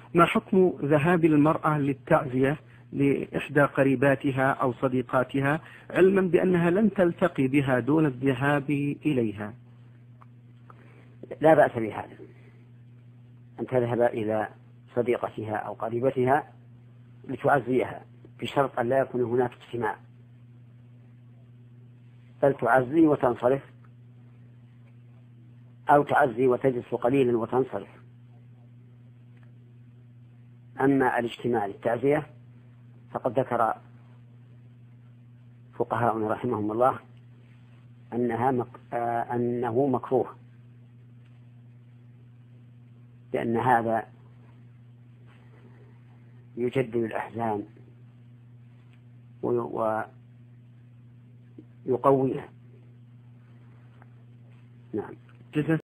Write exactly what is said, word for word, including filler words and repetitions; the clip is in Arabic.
ما حكم ذهاب المرأة للتعزية لإحدى قريباتها أو صديقاتها علما بأنها لن تلتقي بها دون الذهاب إليها؟ لا بأس بهذا، أن تذهب إلى صديقتها أو قريبتها لتعزيها بشرط أن لا يكون هناك اجتماع، بل تعزي وتنصرف، أو تعزي وتجلس قليلا وتنصرف. أما الاجتماع للتعزية فقد ذكر فقهاؤنا رحمهم الله أنها مك... آه أنه مكروه، لأن هذا يجدد الأحزان ويقويها. نعم.